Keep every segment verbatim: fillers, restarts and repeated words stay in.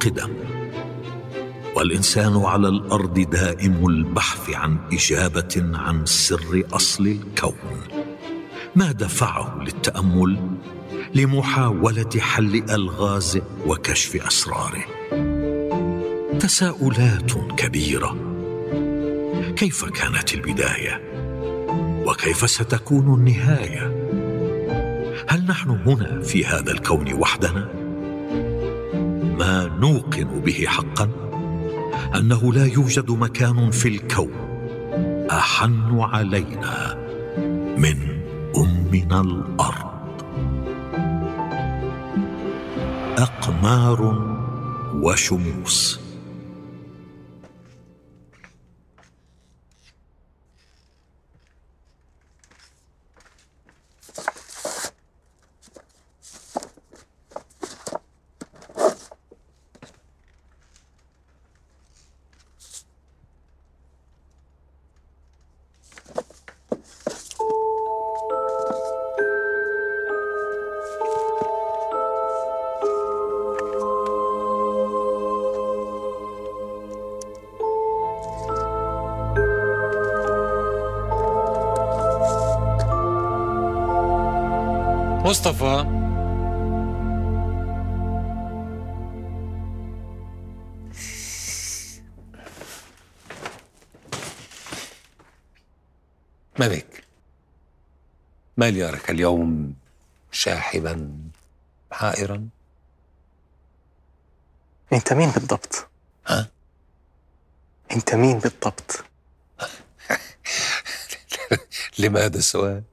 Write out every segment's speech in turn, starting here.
القدم، والإنسان على الأرض دائم البحث عن إجابة عن سر أصل الكون. ما دفعه للتأمل؟ لمحاولة حل ألغازه وكشف أسراره. تساؤلات كبيرة: كيف كانت البداية؟ وكيف ستكون النهاية؟ هل نحن هنا في هذا الكون وحدنا؟ ما نوقن به حقا أنه لا يوجد مكان في الكون أحن علينا من أمنا الأرض. أقمار وشموس. مصطفى، ما بك؟ ما لي أراك اليوم شاحبا حائرا؟ أنت مين بالضبط؟ ها؟ أنت مين بالضبط؟ لماذا السؤال؟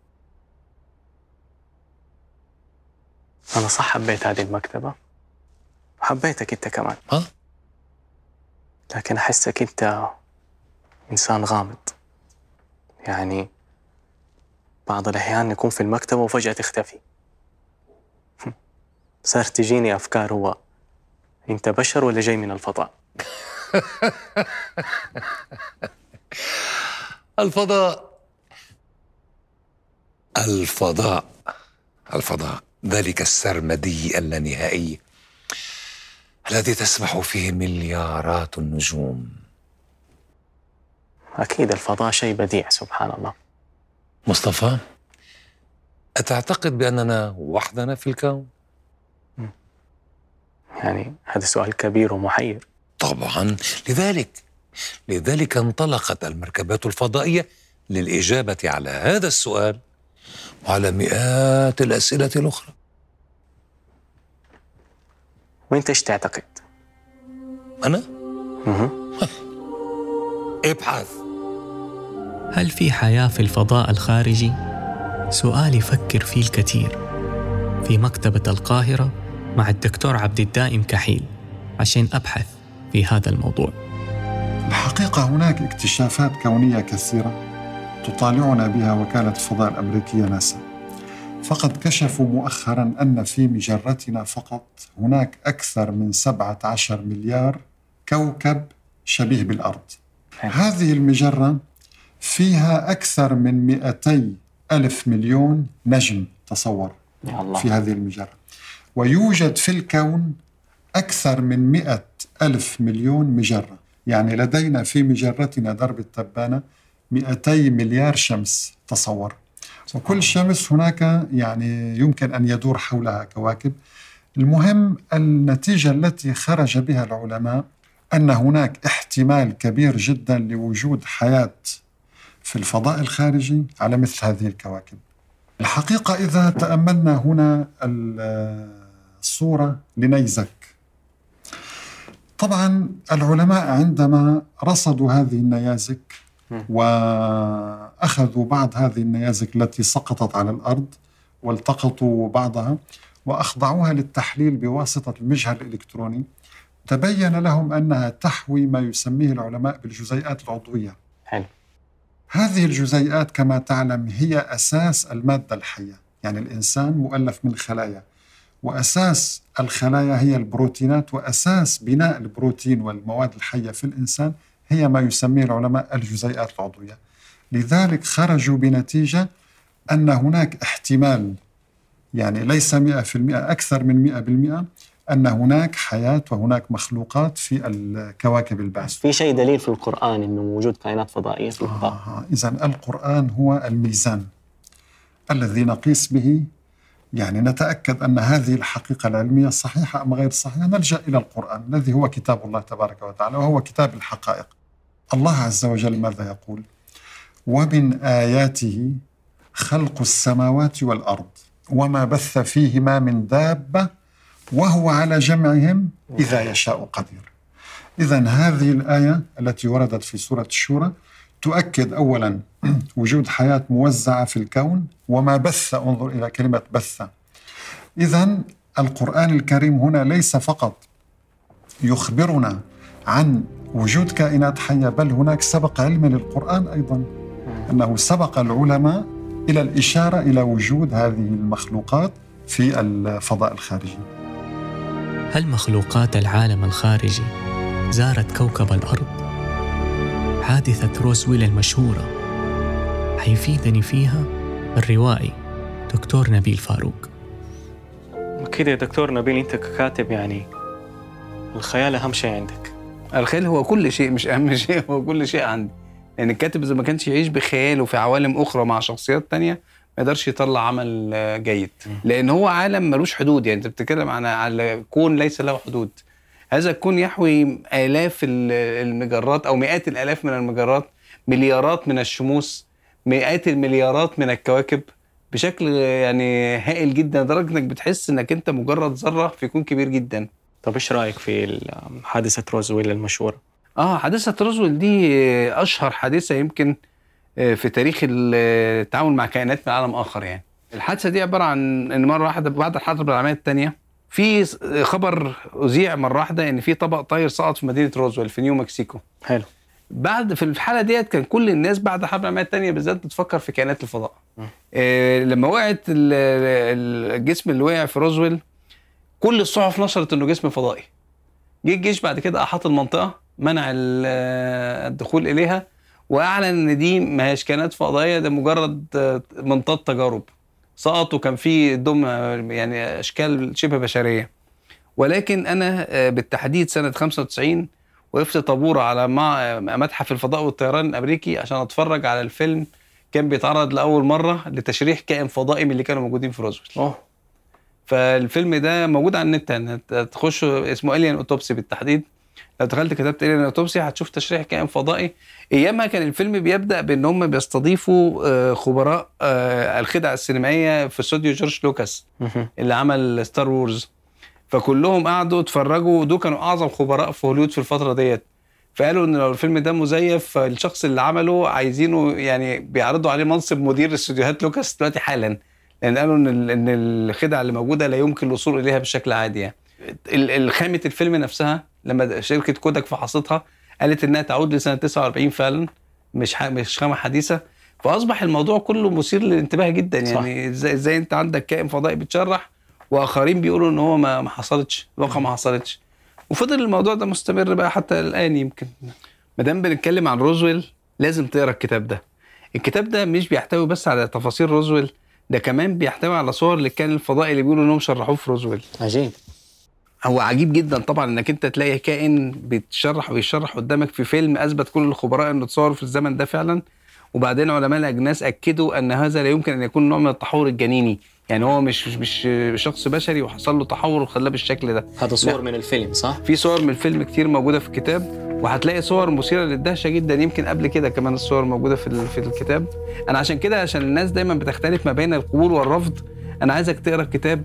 أنا صح حبيت هذه المكتبة وحبيتك أنت كمان. ها؟ لكن أحسك أنت إنسان غامض. يعني بعض الأحيان نكون في المكتبة وفجأة تختفي. صار تجيني أفكار، هو أنت بشر ولا جاي من الفضاء؟ الفضاء الفضاء الفضاء ذلك السرمدي اللانهائي الذي تسبح فيه مليارات النجوم. أكيد الفضاء شيء بديع، سبحان الله. مصطفى، أتعتقد بأننا وحدنا في الكون؟ يعني هذا سؤال كبير ومحير. طبعا، لذلك لذلك انطلقت المركبات الفضائية للإجابة على هذا السؤال وعلى مئات الأسئلة الأخرى. وأنت إيش تعتقد؟ أنا؟ مه. ابحث. هل في حياة في الفضاء الخارجي؟ سؤال يفكر فيه الكثير. في مكتبة القاهرة مع الدكتور عبد الدائم كحيل عشان أبحث في هذا الموضوع. الحقيقة هناك اكتشافات كونية كثيرة تطالعنا بها وكالة الفضاء الأمريكية ناسا. فقد كشفوا مؤخراً أن في مجرتنا فقط هناك أكثر من سبعة عشر مليار كوكب شبيه بالأرض. هذه المجرة فيها أكثر من مئتي ألف مليون نجم، تصور يا الله. في هذه المجرة. ويوجد في الكون أكثر من مئة ألف مليون مجرة. يعني لدينا في مجرتنا درب التبانة مئتي مليار شمس، تصور. وكل شمس هناك يعني يمكن أن يدور حولها كواكب. المهم النتيجة التي خرج بها العلماء أن هناك احتمال كبير جدا لوجود حياة في الفضاء الخارجي على مثل هذه الكواكب. الحقيقة إذا تأملنا هنا الصورة لنيزك، طبعا العلماء عندما رصدوا هذه النيازك وأخذوا بعض هذه النيازك التي سقطت على الأرض والتقطوا بعضها وأخضعوها للتحليل بواسطة المجهر الإلكتروني، تبين لهم أنها تحوي ما يسميه العلماء بالجزيئات العضوية. حلو. هذه الجزيئات كما تعلم هي أساس المادة الحية. يعني الإنسان مؤلف من خلايا، وأساس الخلايا هي البروتينات، وأساس بناء البروتين والمواد الحية في الإنسان هي ما يسميه العلماء الجزيئات العضوية. لذلك خرجوا بنتيجة أن هناك احتمال، يعني ليس مئة في المئة، أكثر من مئة بالمئة، أن هناك حياة وهناك مخلوقات في الكواكب البعث. في شيء دليل في القرآن إنه موجود كائنات فضائية في الفضاء؟ آه إذن القرآن هو الميزان الذي نقيس به، يعني نتأكد أن هذه الحقيقة العلمية صحيحة أم غير صحيحة، نلجأ إلى القرآن الذي هو كتاب الله تبارك وتعالى، وهو كتاب الحقائق. الله عز وجل ماذا يقول؟ ومن آياته خلق السماوات والأرض وما بث فيهما من دابة وهو على جمعهم إذا يشاء قدير. إذن هذه الآية التي وردت في سورة الشورى تؤكد أولا وجود حياة موزعة في الكون وما بث، انظر إلى كلمة بث. إذن القرآن الكريم هنا ليس فقط يخبرنا عن وجود كائنات حية، بل هناك سبق علم للقرآن أيضا، أنه سبق العلماء إلى الإشارة إلى وجود هذه المخلوقات في الفضاء الخارجي. هل مخلوقات العالم الخارجي زارت كوكب الأرض؟ حادثة روزويل المشهورة حيفيدني فيها الروائي دكتور نبيل فاروق. كده يا دكتور نبيل، أنت ككاتب يعني الخيال أهم شيء عندك. الخيال هو كل شيء، مش أهم شيء، هو كل شيء عندي. لأن يعني الكاتب إذا ما كانش يعيش بخياله في عوالم أخرى مع شخصيات تانية ما يقدرش يطلع عمل جيد، لأن هو عالم ملوش حدود. يعني أنت بتتكلم عن على كون ليس له حدود. هذا الكون يحوي آلاف المجرات أو مئات الآلاف من المجرات، مليارات من الشموس، مئات المليارات من الكواكب بشكل يعني هائل جدا، لدرجة إنك بتحس إنك أنت مجرد ذرة في كون كبير جدا. طب إيش رأيك في حادثة روزويل المشهورة؟ آه حادثة روزويل دي أشهر حادثة يمكن في تاريخ التعامل مع كائنات من عالم آخر. يعني الحادثة دي عبارة عن إن مرة واحدة بعد الحرب العالمية الثانية في خبر أذيع مرة واحدة إن في طبق طاير سقط في مدينة روزويل في نيو مكسيكو. حلو. بعد في الحالة ديت كان كل الناس بعد الحرب العالمية الثانية بالذات بتفكر في كائنات الفضاء. إيه لما وقعت الجسم اللي وقع في روزويل كل الصحف نشرت إنه جسم فضائي. جه الجيش بعد كده أحاط المنطقة، منع الدخول إليها، وأعلن إن دي ما هيش كائنات فضائية، ده مجرد منطاد تجارب. سقط وكان فيه دم يعني أشكال شبه بشرية. ولكن أنا بالتحديد سنة خمسة وتسعين وقفت طابورة على متحف الفضاء والطيران الأمريكي عشان أتفرج على الفيلم كان بيتعرض لأول مرة لتشريح كائن فضائي من اللي كانوا موجودين في روزويل. أوه. فالفيلم ده موجود على النت، تخش اسمه إليان أوتوبسي بالتحديد. لو دخلت كتبت إليان أوتوبسي هتشوف تشريح كائن فضائي. ايامها كان الفيلم بيبدا بان هم بيستضيفوا خبراء الخدع السينمائيه في استوديو جورج لوكاس اللي عمل ستار وورز، فكلهم قعدوا اتفرجوا، دول كانوا اعظم خبراء في هوليوود في الفتره ديت. فقالوا ان لو الفيلم ده مزيف الشخص اللي عمله عايزينه يعني بيعرضوا عليه منصب مدير استوديوهات لوكاس دلوقتي حالا، لان قالوا ان ان الخدع اللي موجوده لا يمكن الوصول اليها بشكل عادي. يعني الخامه الفيلم نفسها لما شركه كوداك فحصتها قالت انها تعود لسنه تسعة وأربعين فعلا، مش مش خامه حديثه. فاصبح الموضوع كله مثير للانتباه جدا. يعني ازاي ازاي انت عندك كائن فضائي بتشرح واخرين بيقولوا ان هو ما ما حصلتش، الواقع ما حصلتش. وفضل الموضوع ده مستمر بقى حتى الان. يمكن ما دام بنتكلم عن روزويل لازم تقرا الكتاب ده. الكتاب ده مش بيحتوي بس على تفاصيل روزويل، ده كمان بيحتوي على صور للكائن الفضائي اللي بيقولوا انهم شرحوه في روزويل. عجيب. هو عجيب جدا طبعا انك انت تلاقي كائن بيتشرح ويشرح قدامك في فيلم اثبت كل الخبراء انه اتصور في الزمن ده فعلا، وبعدين علماء الاجناس اكدوا ان هذا لا يمكن ان يكون نوع من التحور الجنيني. يعني هو مش مش شخص بشري وحصل له تحور وخلاه بالشكل ده. هذا صور من الفيلم صح؟ في صور من الفيلم كتير موجوده في الكتاب، وهتلاقي صور مثيره للدهشه جدا. يمكن قبل كده كمان الصور موجوده في في الكتاب. انا عشان كده عشان الناس دايما بتختلف ما بين القبول والرفض، انا عايزك تقرا الكتاب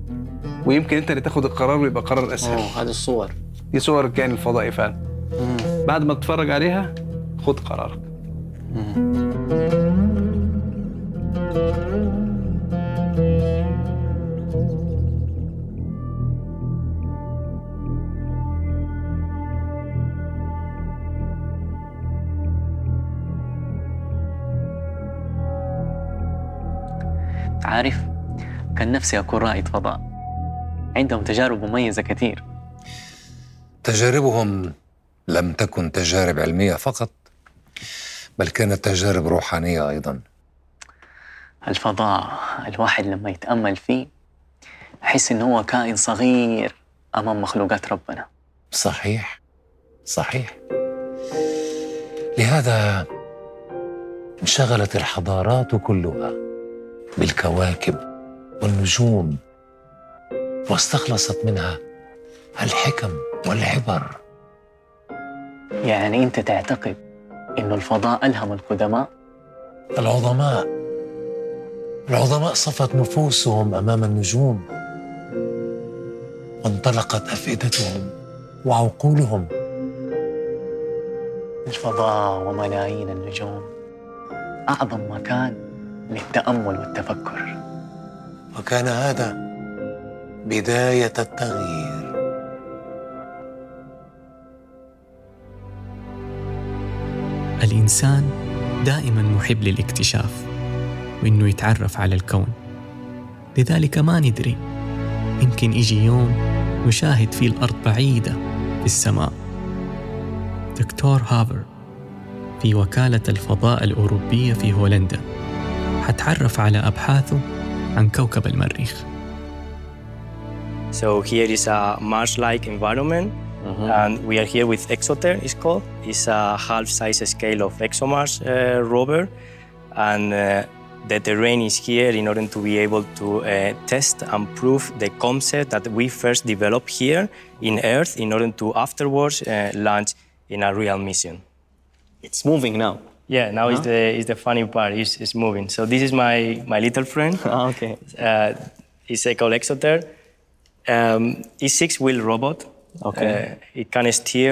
ويمكن انت اللي تاخد القرار ويبقى قرار اسهل. اه هذه الصور، دي صور الكائن الفضائي فعلا. مم. بعد ما تتفرج عليها خد قرارك. عارف، كان نفسي أكون رائد فضاء. عندهم تجارب مميزة كثير. تجاربهم لم تكن تجارب علمية فقط، بل كانت تجارب روحانية أيضا. الفضاء الواحد لما يتأمل فيه يحس إنه هو كائن صغير أمام مخلوقات ربنا. صحيح صحيح. لهذا انشغلت الحضارات كلها بالكواكب والنجوم واستخلصت منها الحكم والعبر. يعني أنت تعتقد إنه الفضاء ألهم القدماء؟ العظماء العظماء صفت نفوسهم أمام النجوم وانطلقت أفئدتهم وعقولهم. الفضاء وملايين النجوم أعظم مكان للتأمل والتفكر، وكان هذا بداية التغيير. الإنسان دائما محب للاكتشاف وإنه يتعرف على الكون، لذلك ما ندري، يمكن يجي يوم نشاهد فيه الأرض بعيدة في السماء. دكتور هافر في وكالة الفضاء الأوروبية في هولندا حتعرف على أبحاثه عن كوكب المريخ. So here is a Mars-like environment, mm-hmm. and we are here with ExoTer, it's called. It's a half-size scale of ExoMars uh, rover, and uh, the terrain is here in order to be able to uh, test and prove the concept that we first developed here in Earth in order to afterwards uh, launch in a real mission. It's moving now. Yeah, now huh? is the is the funny part. It's, it's moving. So this is my my little friend. Ah, okay. Uh, it's called ExoTer. Um, it's six-wheel robot. Okay. Uh, it can steer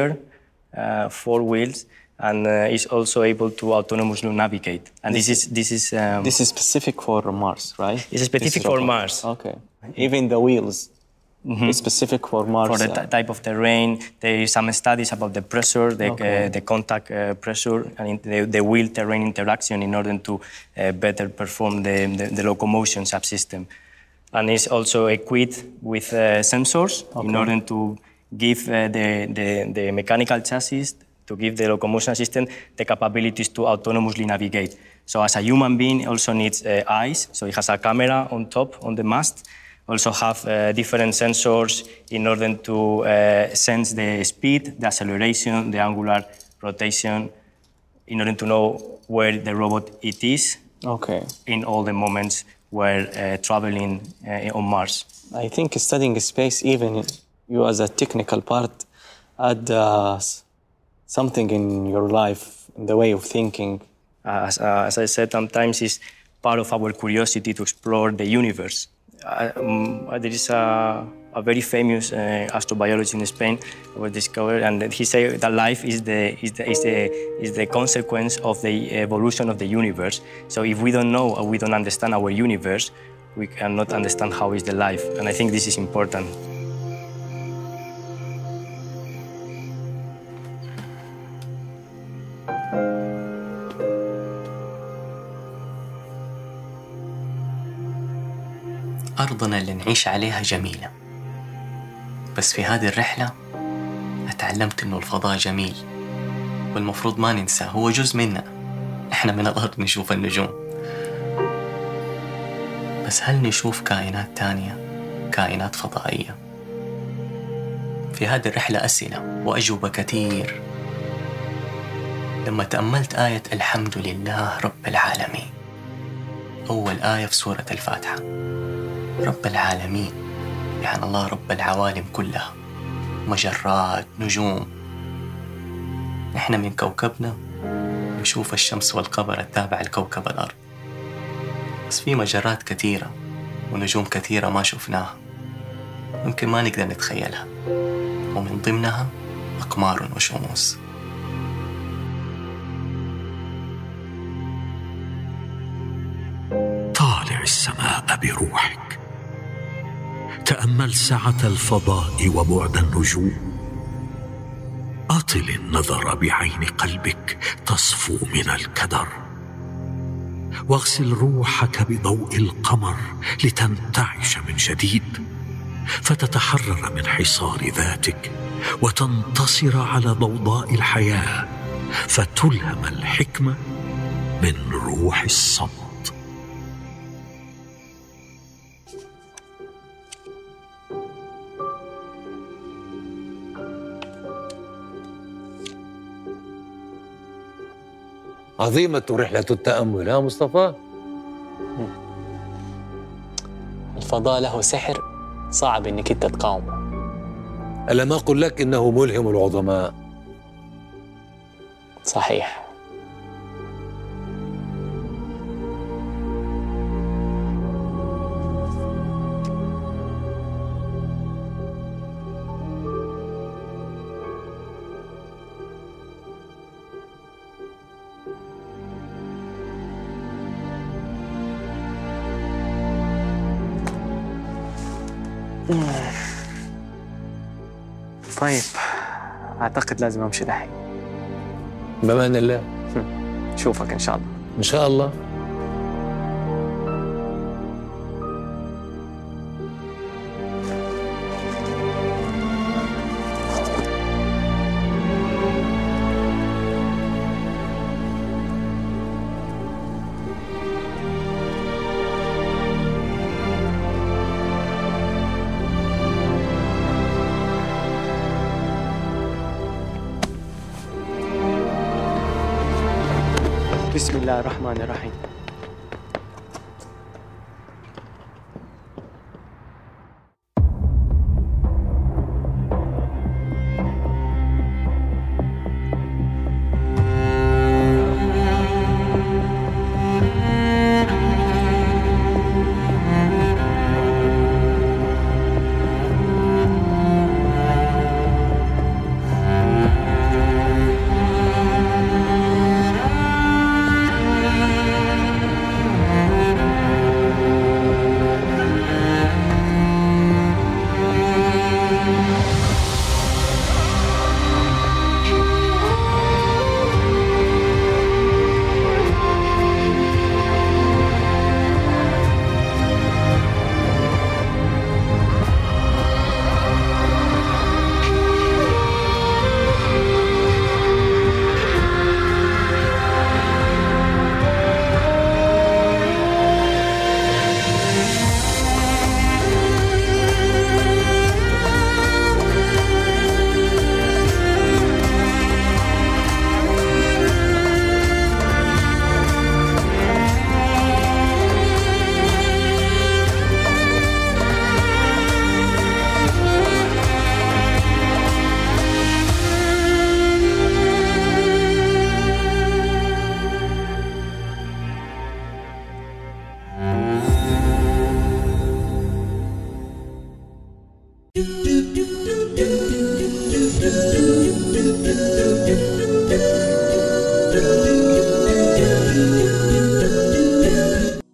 uh, four wheels, and uh, is also able to autonomously navigate. And this, this is this is um, this is specific for Mars, right? It's specific for Mars. Okay. Even the wheels. Mm-hmm. It's specific for Mars. For the t- type of terrain, there is some studies about the pressure, the, okay. uh, the contact uh, pressure, and the, the wheel-terrain interaction in order to uh, better perform the, the, the locomotion subsystem. And it's also equipped with uh, sensors okay. in order to give uh, the, the, the mechanical chassis, to give the locomotion system the capabilities to autonomously navigate. So as a human being, it also needs uh, eyes, so it has a camera on top, on the mast, also have uh, different sensors in order to uh, sense the speed, the acceleration, the angular rotation, in order to know where the robot it is okay. in all the moments we're uh, traveling uh, on Mars. I think studying space, even you as a technical part, add uh, something in your life, in the way of thinking. Uh, as, uh, as I said, sometimes it's part of our curiosity to explore the universe. Uh, um, there is a, a very famous uh, astrobiologist in Spain who was discovered, and he said that life is the, is, the, is, the, is the consequence of the evolution of the universe. So if we don't know or we don't understand our universe, we cannot understand how is the life. And I think this is important. أرضنا اللي نعيش عليها جميلة، بس في هذه الرحلة اتعلمت إنه الفضاء جميل والمفروض ما ننساه، هو جزء منا. إحنا من الأرض نشوف النجوم، بس هل نشوف كائنات تانية، كائنات فضائية؟ في هذه الرحلة أسئلة وأجوبة كثير. لما تأملت آية الحمد لله رب العالمين، أول آية في سورة الفاتحة، رب العالمين يعني الله رب العوالم كلها، مجرات، نجوم. نحن من كوكبنا نشوف الشمس والقمر التابع لكوكب الأرض، بس في مجرات كثيرة ونجوم كثيرة ما شفناها، ممكن ما نقدر نتخيلها، ومن ضمنها أقمار وشموس. طالع السماء بروحك، تأمل سعة الفضاء وبعد النجوم، أطل النظر بعين قلبك تصفو من الكدر، واغسل روحك بضوء القمر لتنتعش من جديد، فتتحرر من حصار ذاتك وتنتصر على ضوضاء الحياة، فتلهم الحكمة من روح الصمت. عظيمة رحلة التأمل، ها مصطفى؟ الفضاء له سحر صعب إنك أنت تقاومه. ألم أقل لك إنه ملهم العظماء؟ صحيح. طيب أعتقد لازم أمشي دحين. بأمان الله. شوفك إن شاء الله. إن شاء الله. بسم الله الرحمن الرحيم.